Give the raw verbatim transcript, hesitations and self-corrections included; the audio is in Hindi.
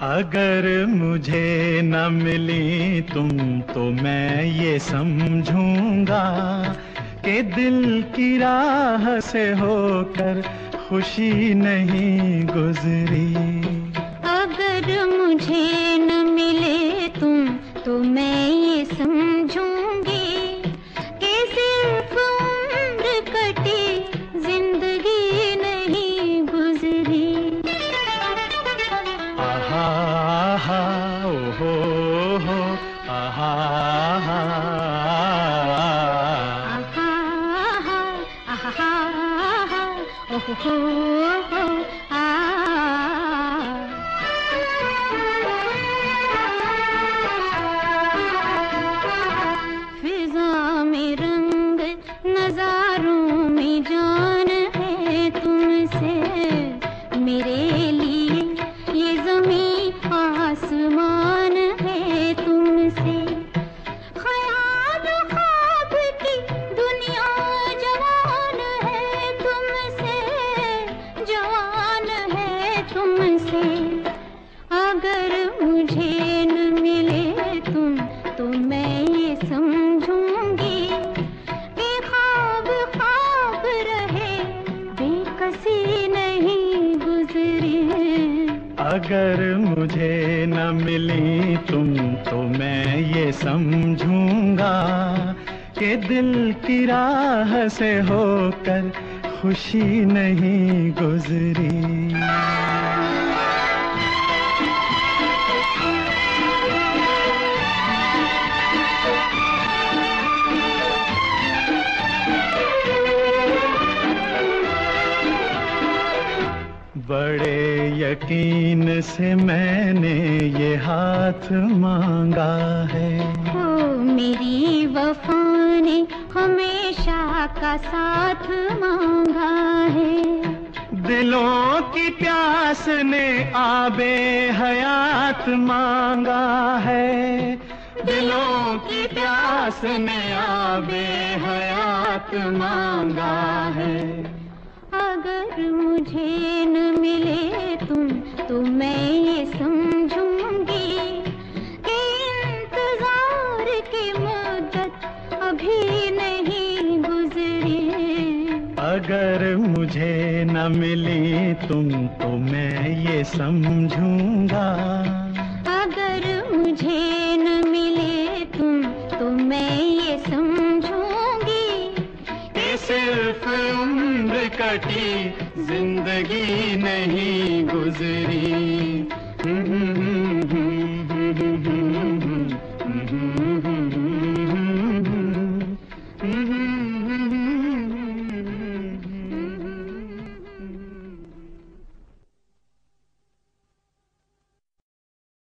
अगर मुझे न मिली तुम तो मैं ये समझूंगा कि दिल की राह से होकर खुशी नहीं गुजरी। अगर मुझे न मिले तुम तो मैं ये समझूंगी कि सिर्फ उम्र कटी जिंदगी नहीं गुजरी। आहा आहा ओहो हो आहा आहा आहा आहा ओहो हो आ। फिजा में रंग नजारों में जान है तुमसे, मेरे लिए ये ज़मीं आसमान है तुमसे। ख्याल ख्वाब की दुनिया जवान है तुमसे, जवान है तुमसे। अगर मुझे न मिले तुम तो मैं ये समझूंगी कि ख्वाब ख्वाब रहे बेकसी नहीं गुजरी। अगर मुझे न मिली तुम तो मैं ये समझूंगा कि दिल की राह से होकर खुशी नहीं गुजरी। बड़े यकीन से मैंने ये हाथ मांगा है, ओ मेरी वफा ने हमेशा का साथ मांगा है। दिलों की प्यास ने आबे हयात मांगा है, दिलों की प्यास ने आबे हयात मांगा है। अगर मुझे न मिले तुम तो मैं ये समझूंगी कि इंतजार की मुद्दत अभी नहीं गुजरी। अगर मुझे न मिली तुम तो मैं ये समझूंगा, अगर मुझे न मिले तुम तो मैं ये समझूंगी कि सिर्फ उम्र कटी जिंदगी नहीं गुजरी।